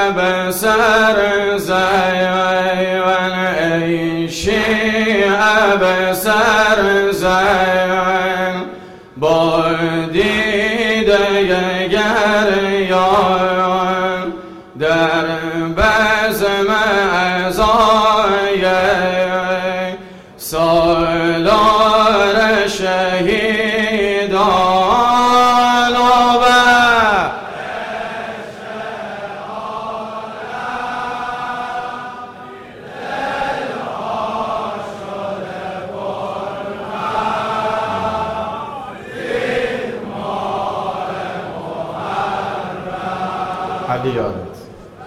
به سر زین ای شیعه به سر زین با دیده گریان در بزم عزای سالار شهیدان علی یادت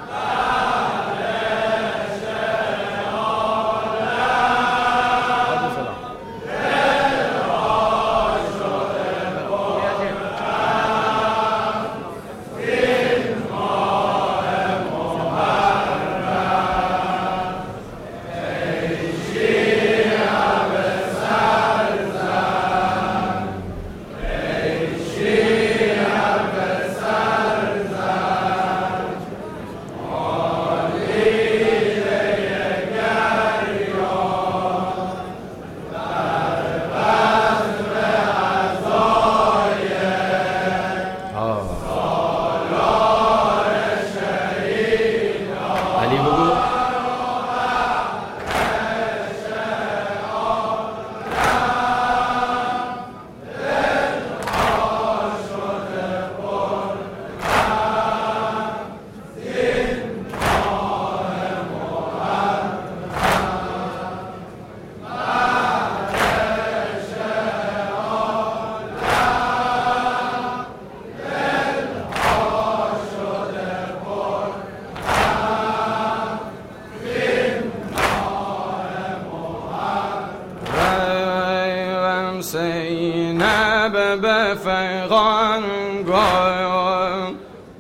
زینب به فیغان گویم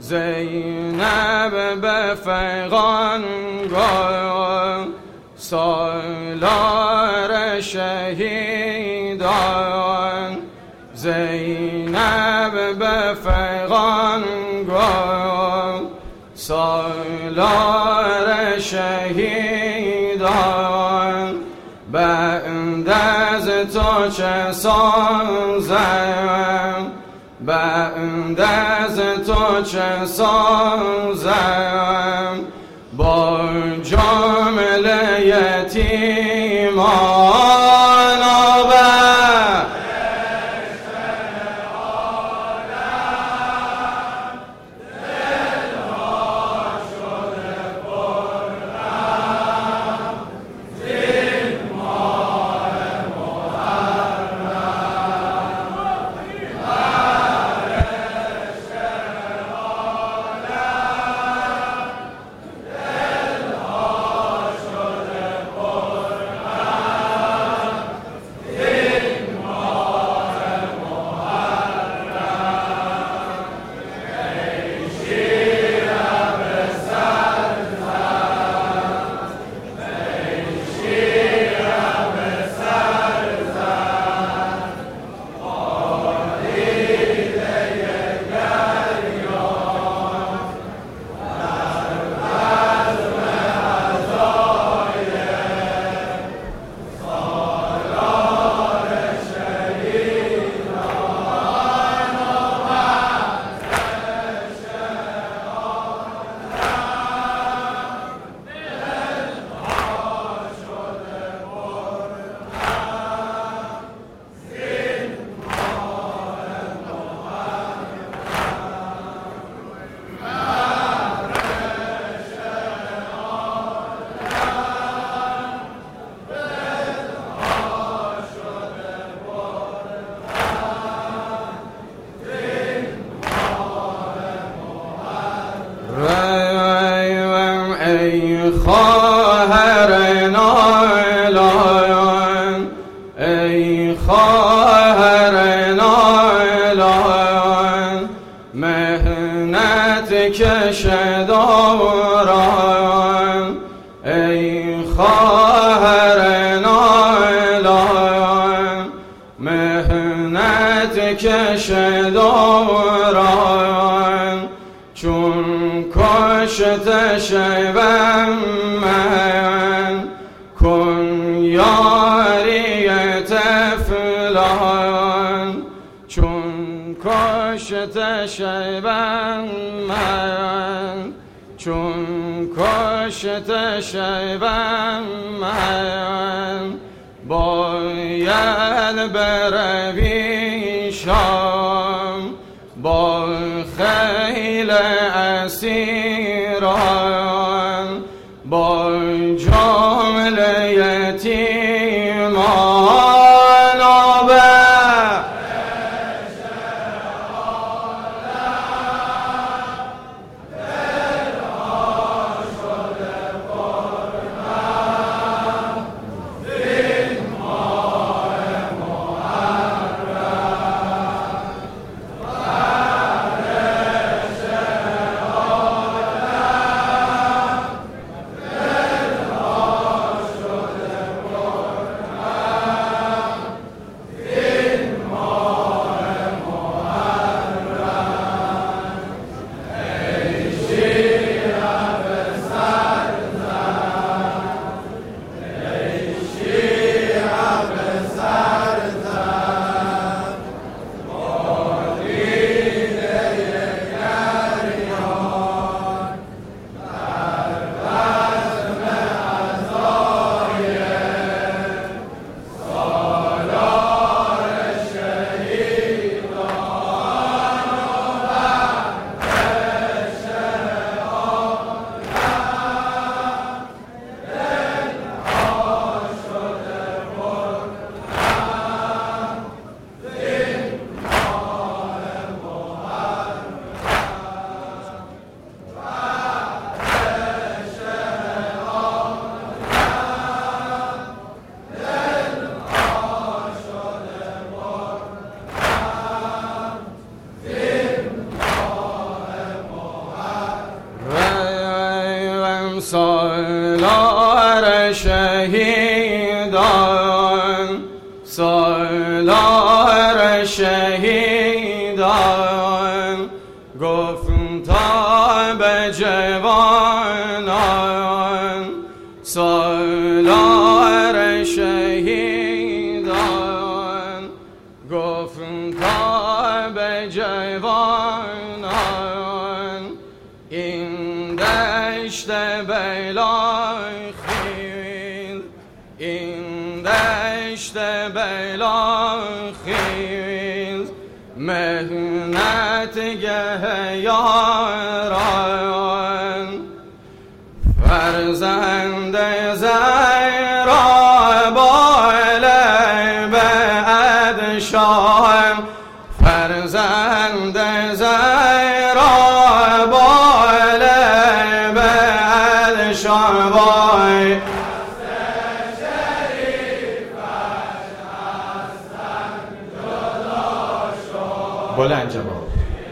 زینب به فیغان گویم سالار شهیدان زینب به فیغان گویم سالار شهیدان بعد از تو چه سازم بعد از تو چه سازم با جمله یتیمان ای خواهر نالان ای خواهر نالان مهنت کشداران ای خواهر نالان مهنت کشداران چون کشته شیبم من کن یاری طفلان چون کشت شیبم من چون کشت شیبم من باید بروی شام با خیل اسیران با جمله یتیمان آبه سالار شهیدان سالار شهیدان گفتم تا به جوانان سالار شهیدان گفتم تا به جوانان این دشت بلاخیل این دشت بلاخیل مهنت گه یاران فرزند زهرا باله به ادشام فرزند زهرا باله به ادشام وای بلند جواب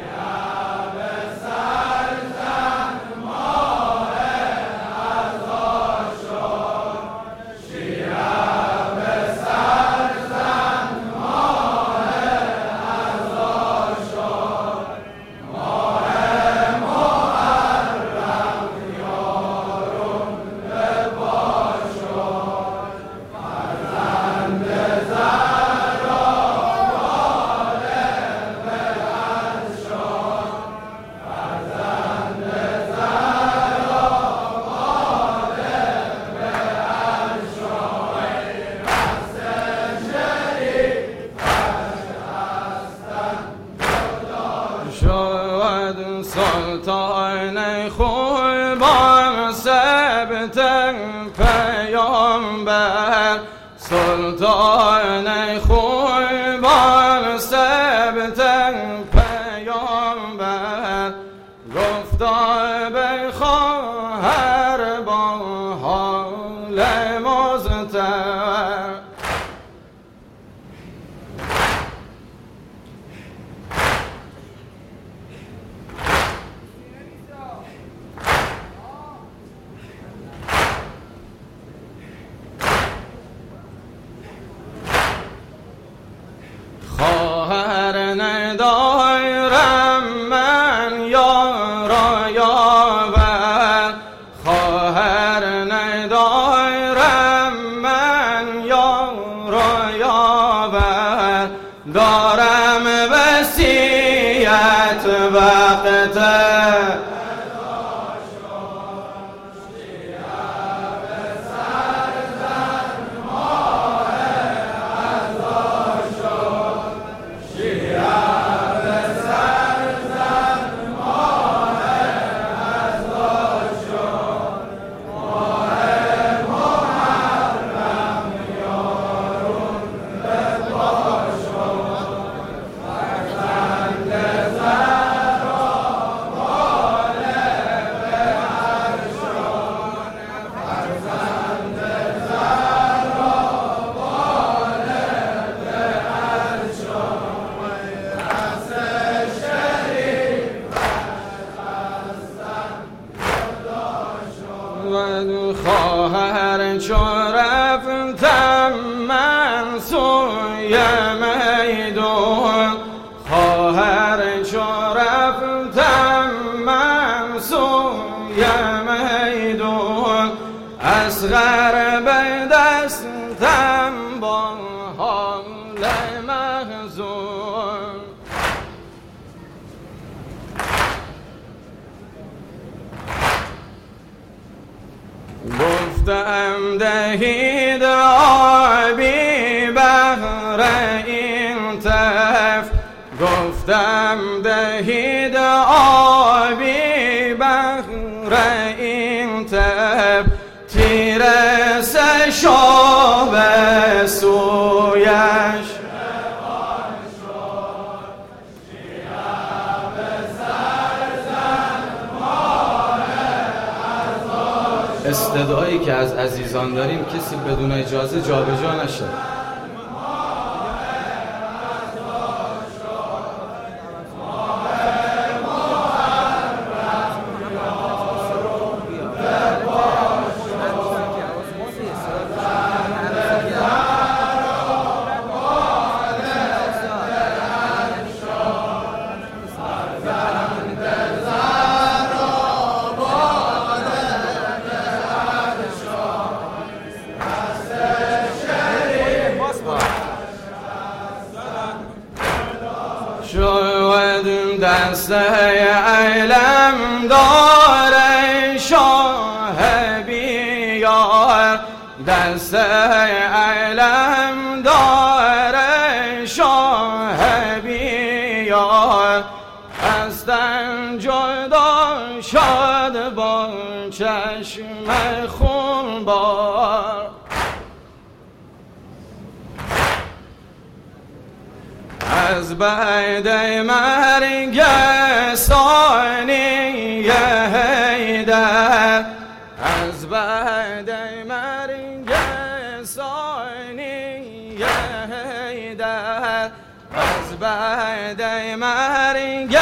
شد سلطان خوبان ثبت پیامبر سلطان خوبان ثبت پیامبر گفتا به خواهر با حال مضطر ندارم من یار و یاور، دارم وصیت وقت خواهر چو رفتم من سوی میدون، خواهر چو رفتم من سوی میدون، اصغر به دستم با حال محزون. گفتم دهید آبی بهر این تف، گفتم دهید آبی بهر این تف، تیره سه شاب سویش استدعایی که از عزیزان داریم کسی بدون اجازه جابجا نشه. شد دست علم دار شاه بیار، دست علم دار شاه بیار، از تن جدا شد با چشم خونبار. از بعد مرگ ثانی حیدر، از بعد مرگ ثانی حیدر، از بعد مرگ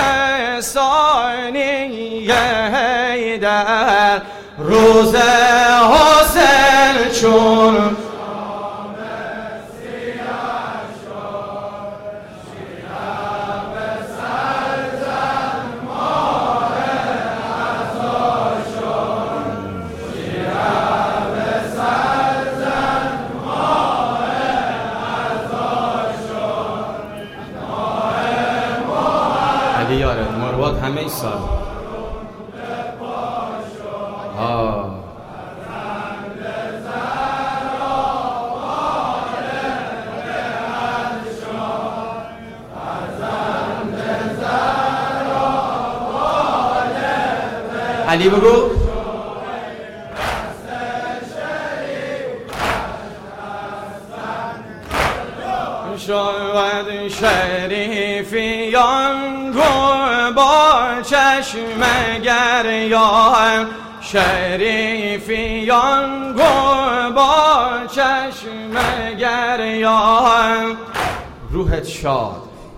ثانی حیدر، روز حسین چون یاره مرواد همه ای سال علی بگو شد شریفیان گو با چشم گریان، شریفیان گو با چشم گریان، روحت شاد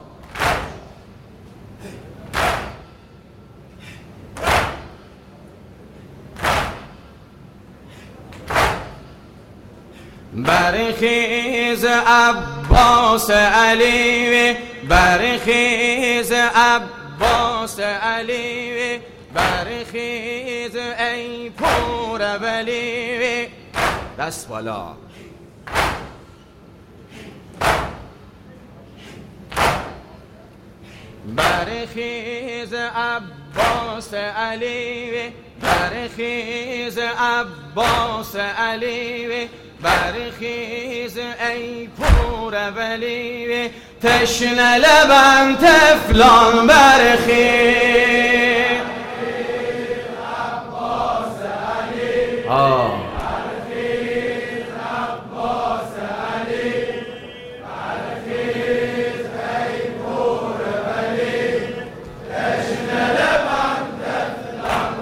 برخیز عباس علی، برخیز عباس علی، برخیز ای پور پور ولی دست بالا برخیز عباس علی برخیز عباس علی برخیز ای پور ولی تشنه لبن تفلان برخیز عباس علی برخیز عباس علی برخیز ای پور ولی تشنه لبن تفلان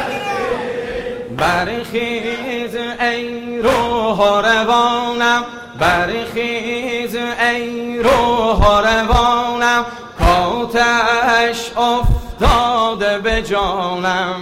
برخیز ای روح و روانم برخیز ای روح و روانم کاتش افتاده به جانم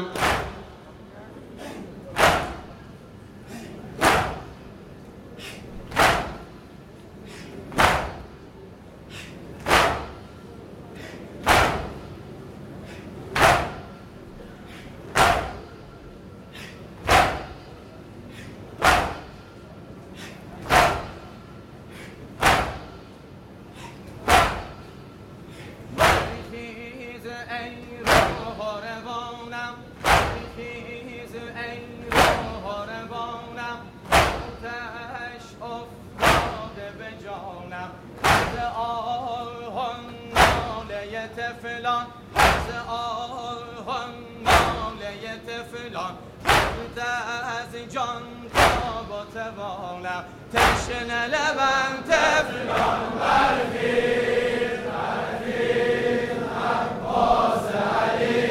فلان از آهان ناله فلان از جان تا با توانم تشنه لبن تفلان برخیز برخیز عباس علی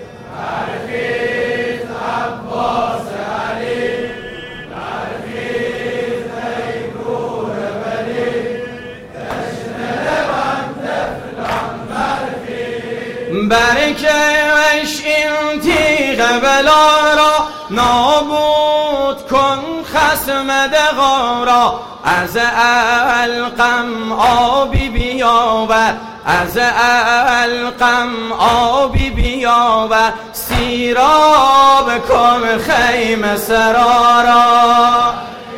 برخیز عباس علی برخیز ای پور ولی تشنه لبن تفلان برکش این تیغ بلا را نابود کن خصم دغا را از علقم آبی بیاور از علقم آبی بیاور سیراب کن خیمه سرا را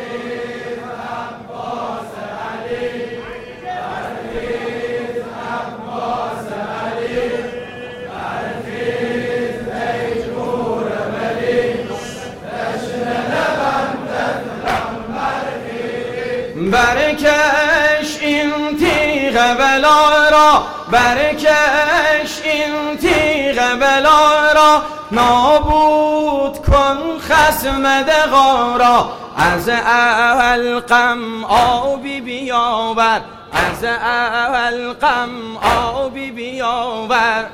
برکش این تیغ بلا را برکش این تیغ بلا را نابود کن خصم دغا را از علقم آبی بیاور از علقم آبی بیاور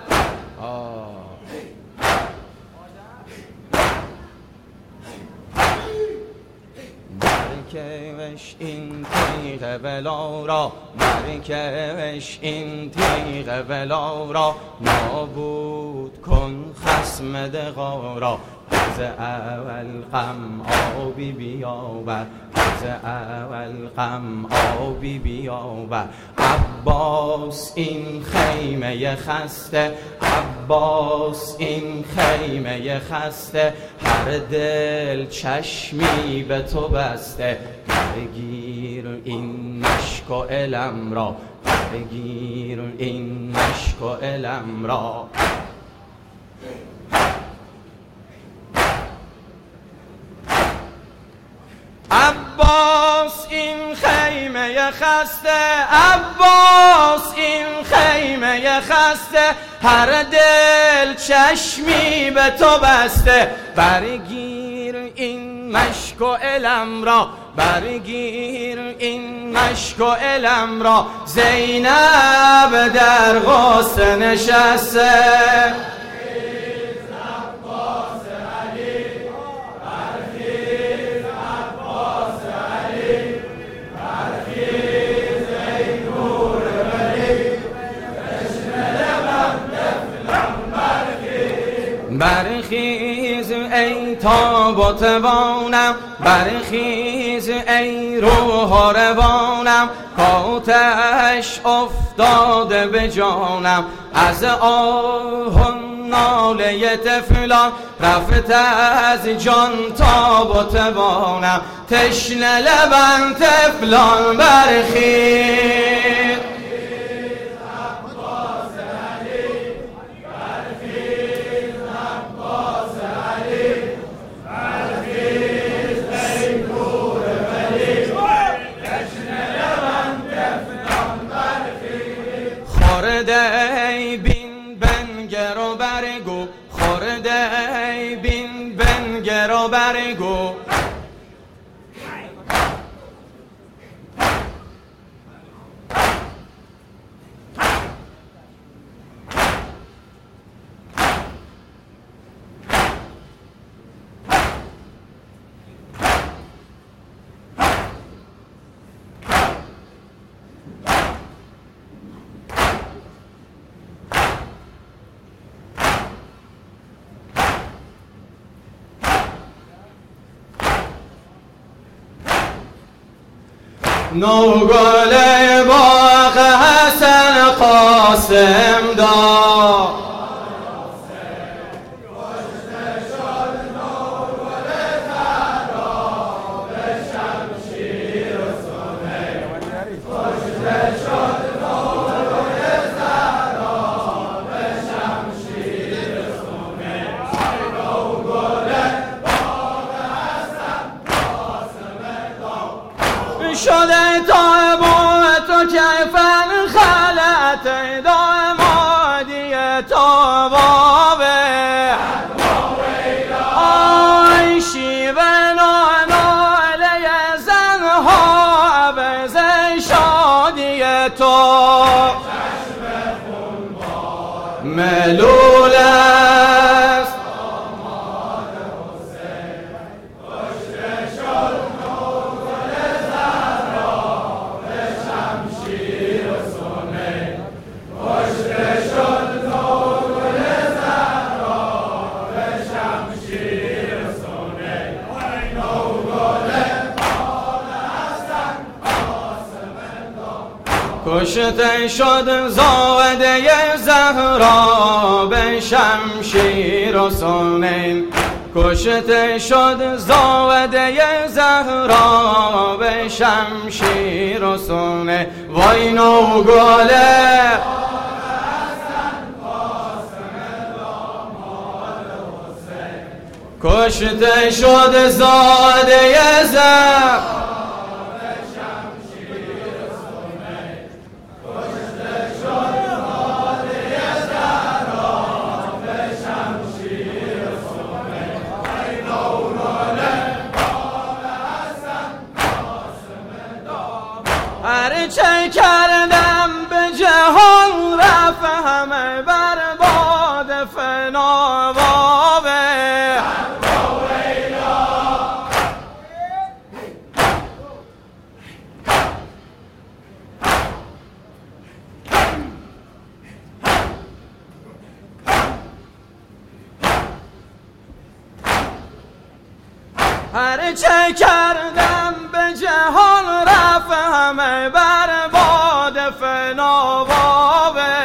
برکش این تیغ بلا را برکش این تیغ بلا را نابود کن خصم دغا را از علقم آبی بیاور از علقم آبی بیاور عباس این خیمه خسته عباس این خیمه خسته هر دل چشمی به تو بسته بگیر این مشک و علم را بگیر این مشک و علم را عباس این خیمه خسته عباس این خیمه خسته هر دل چشمی به تو بسته برگیر این مشک و علم را برگیر این مشک و علم را زینب در غصه نشسته برخیز ای تاب و توانم برخیز ای روح و روانم کاتش افتاده به جانم از آهن ناله طفلان رفت از جان تا بتوانم تشنه لبن طفلان برخیز خورده بین بنگر و برگو خورده بین بنگر و برگو نوگل باغ حسن قاسم دا شده تا تو کیفن خلعت دامادی تا بابه آی شیوه ناله زنها عوض شادی تو ملول است کشته شد زاده زهرا به شمشیر و سنین کشته شد زاده زهرا به شمشیر و سنین وای نوگله کشته شد زاده زهرا هرچه کردم به جهان رفت همه برباد فنا بابه هرچه کردم به جهان رفت همه برباد فنا بابه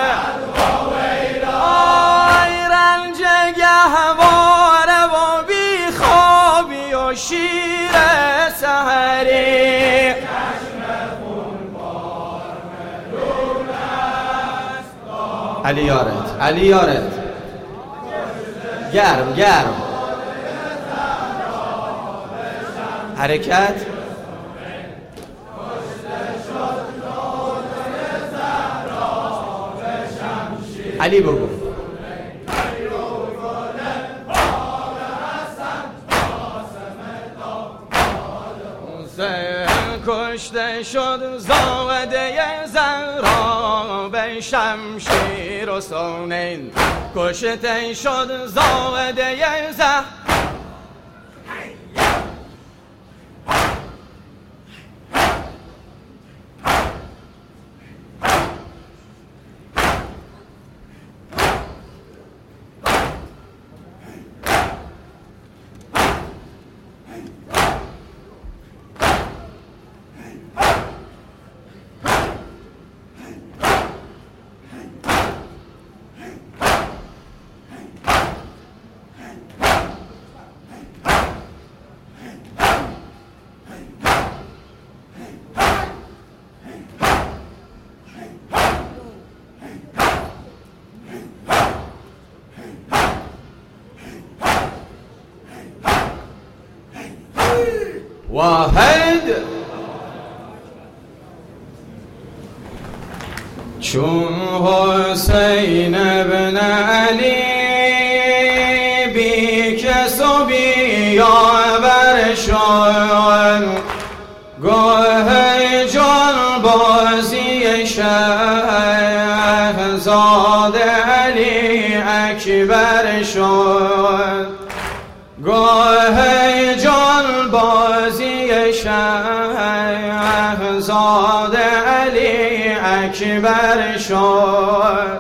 آی رنج گهواره و بیخوابی و شیر سحری علی یارت علی یارت گرم گرم حرکت علی بگو کشته شد زاده زهرا به شمشیر و سنین کشته شد زاده زهرا واحد چون حسین بن علی بی کس و بی یاور شد گاه جان بازی شهزاده علی اکبر شد گاه جان بازی شهزاده علی اکبر شد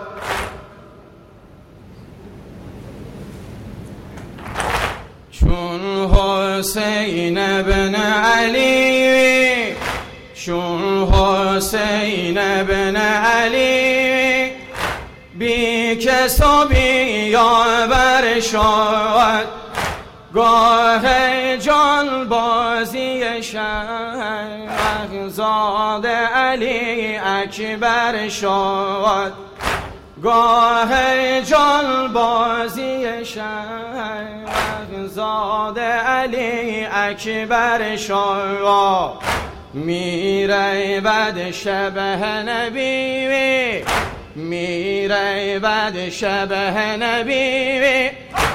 چون حسین بن علی چون حسین بن علی بی کس و بی یاور شد گاه جان بازی شهزاده علی اکبر شد گاه جان بازی شهزاده علی اکبر شد میره بد شبه نبی میره بد شبه نبی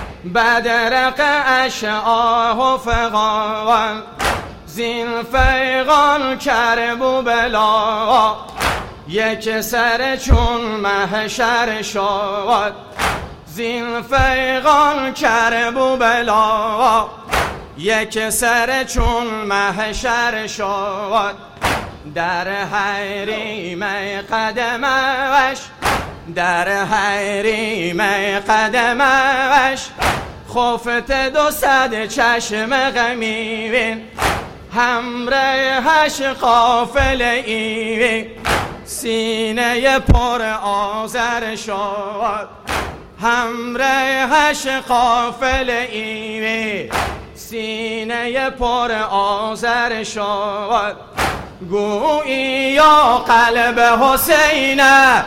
بدرق اشعاه فغان زین فیغان کرب و بلا یک سر چون محشر شد زین فیغان کرب و بلا یک سر چون محشر شد در حریم قدمش در حریم قدمش خفت 200 چشم غمیبین همراهش قافله ای سینه پر آذر شد همراهش قافله ای سینه پر آذر شد گویی یا قلب حسین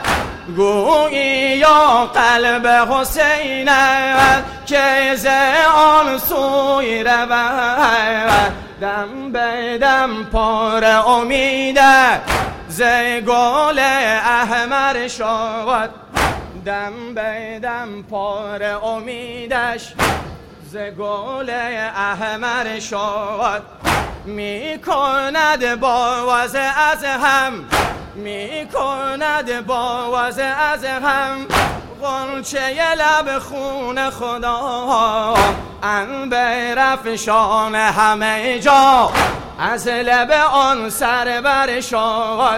گویی یا قلب حسین که ز آن سوی رود دم به دم پر امید ز گل احمر شد دم به دم پر امیدش ز گل احمر شد می کند باز از هم می کند باز از هم غنچه لب خون خدا عنبر افشان همه جا از لب آن سرور شد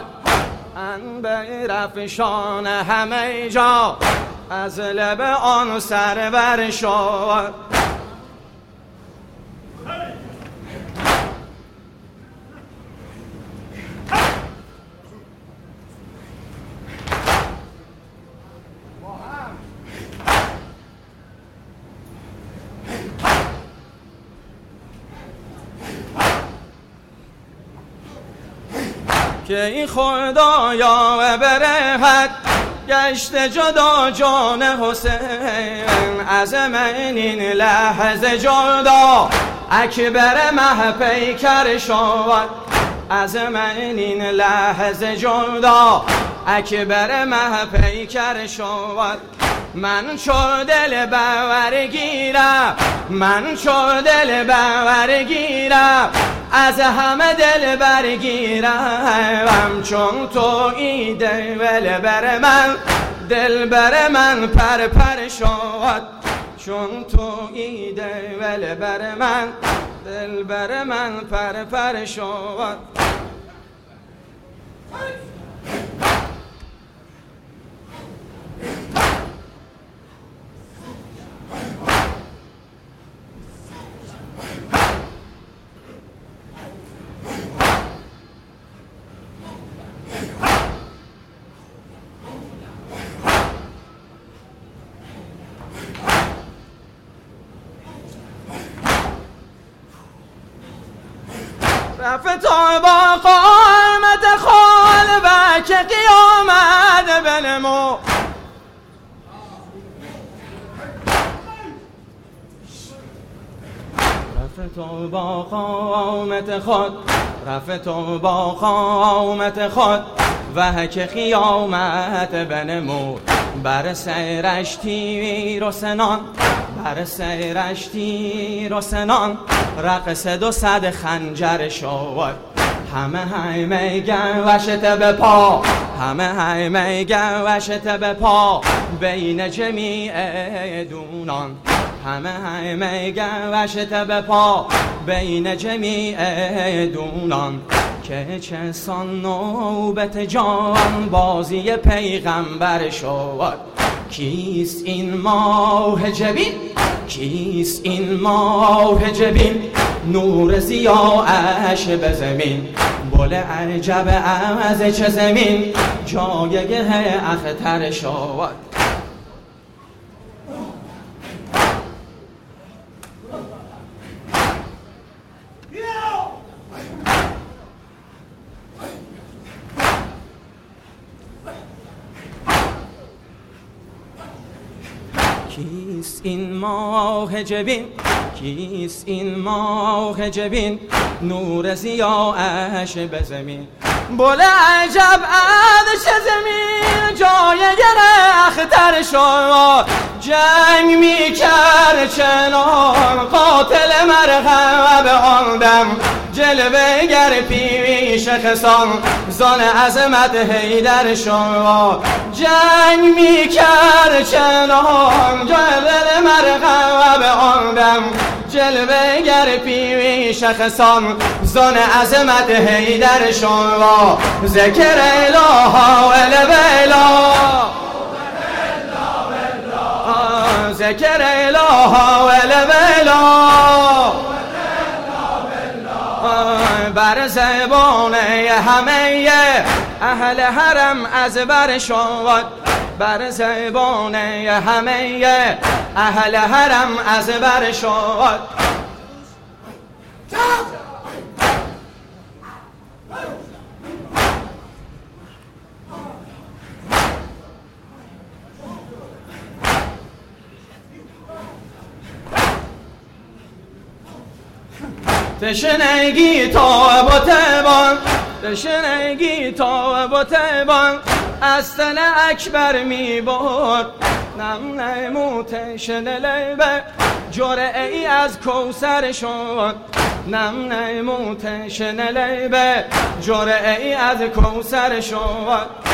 عنبر افشان همه جا از لب آن سرور شد که این خدایا برهت گشت جدا جان حسین از من این لحظه جدا اکبر مه پیکر شد از من این لحظه جدا اکبر مه پیکر شد من چو دل باورگیرم من چو دل باورگیرم از همه دل برگیرم چون تو ای دل بر من دل بر من پر پر شد چون تو ای دل بر من دل بر من پر پر شد رفتا با قامت خالبک قیامت بنمو تو با قامت خود، رفت تو با قامت خود و که قیامت بنمود. بر سرش تیر و سنان، بر سرش تیر و سنان، رقص 200 خنجر شد. همه گوشت به پا، همه گوشت به پا، بین جمیع دونان. همه گوشت به پا، بین جمیع دونان. که چه سان نوبت جان بازی پیغمبر شد. کیست این ماه جبین، کیست این ماه جبین، نور ضیاءش به زمین. بل عجب از چه زمین، جایگه اختر شد. کیست این ماه جبین، کیست این ماه جبین، نور ضیاءش به زمین. بل عجب از چه زمین، جایگه اختر شد. جنگ می کرد چنان قاتل مرغب آن دم، جلوه گر پیش خسان زان عظمت حیدر شد. جنگ می کرد چنان قاتل مرغب آن دم، جلوه گر پیش خسان زان عظمت حیدر شد. ذکر اله و الولا، ذکر اله و الولا، بر زبانه همه اهل حرم از بر شد. بر زبانه همه اهل حرم از بر شد. تشنگی تا بتبان، تشنگی تا بتبان، از تن اکبر می برد. نم نمو تشنه لبه، جرعه ای از کوثر شد. نم نمو تشنه لبه، جرعه ای از کوثر شد.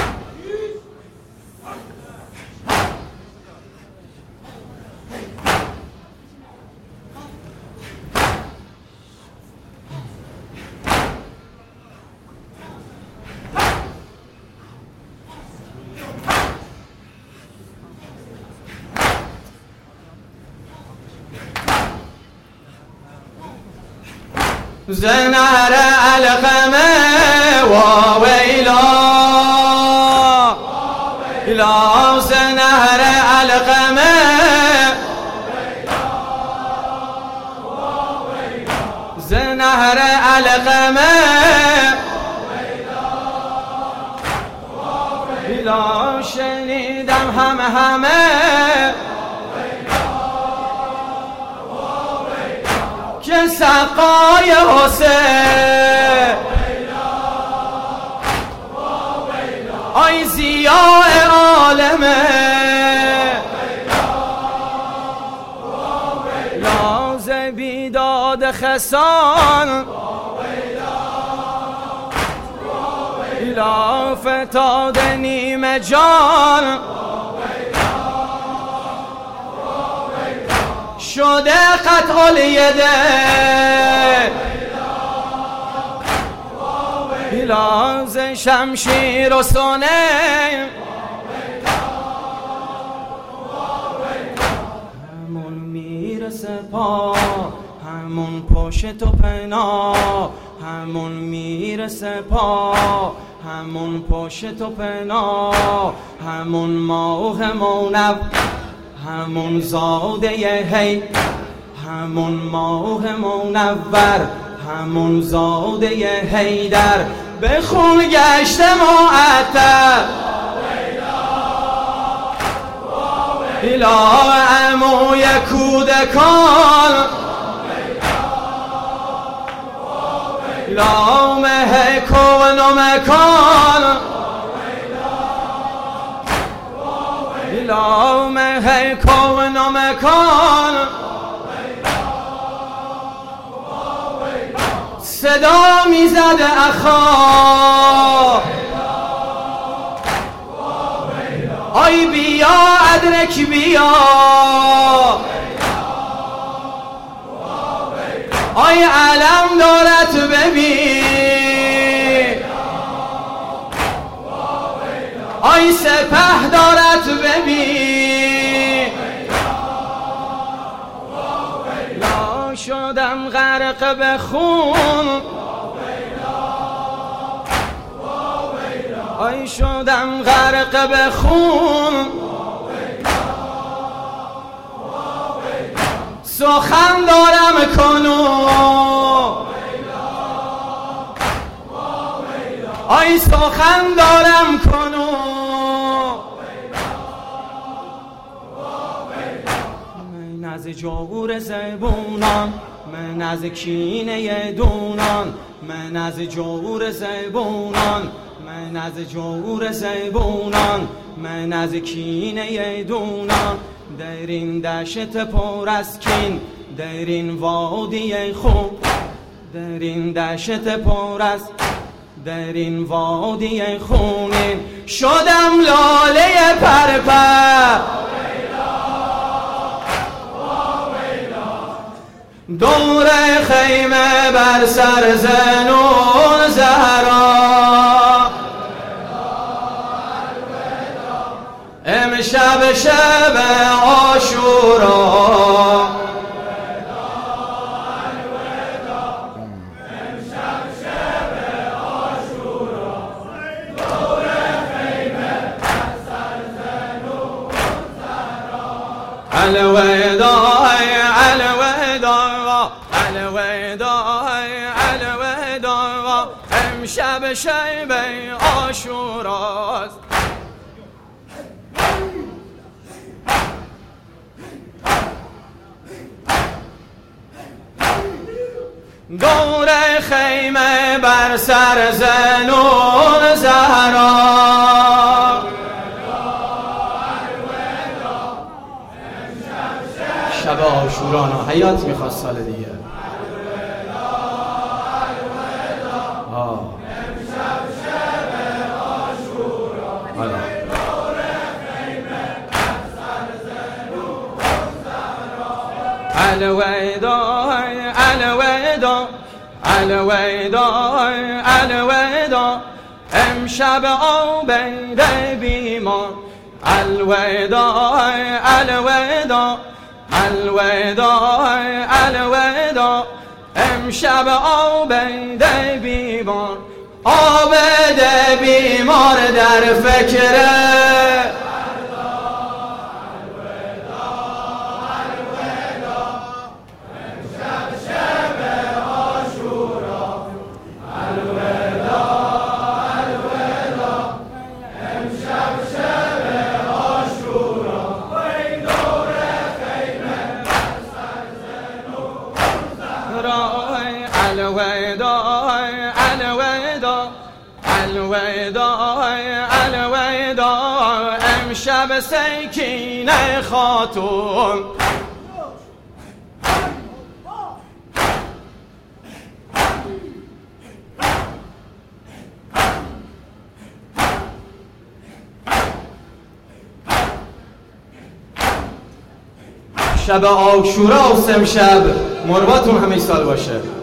زنهر القمه و ویلا، لا زنهر القمه، زنهر القمه، لا شنیدم همه که سقای حسین آی ضیاء عالمه، لاز بیداد خسان، لا فتاد نیمه جان، شده قطع الیده، لاز شمشیر و سنه، همون میرسه پا، همون پشت و پنا، همون میرسه پا، همون پشت و پنا، همون ماه منو، همون زاده هی، همون ماه منور، همون زاده حیدر، به خون گشته معطر، اله عموی کودکان، لا مهکون و مکان لا مهکون و مکان صدا میزد اخا آی بیا ادرک بیا آی علم دارت ببین آی سپه دارت ببین لا شدم غرق به خون آی شدم غرق به خون سخن دارم کنون آی سخن دارم کنون من از جور زبونان من از کینه دونان من از جور زبونان من از جور زبونان من از کینه دونان در این دشت پر از کین در این وادی خون در این دشت پر از در این وادی خونین شدم لاله پرپر دور خیمه بر سر زنون زهرا امشب شب عاشورا الوداع الوداع الوداع الوداع امشب شب عاشوراست دور خیمه بر سر زنون زهرا شب عاشورانا حیات میخواست سال دیگه الوداع الوداع الوداع الوداع امشب عابد بیمار الوداع الوداع الوداع الوداع امشب عابد بیمار عابد بیمار در فکره الوداع الوداع الوداع الوداع امشب سکینه خاتون شب عاشورا امشب مرباتون همیشه سال باشه.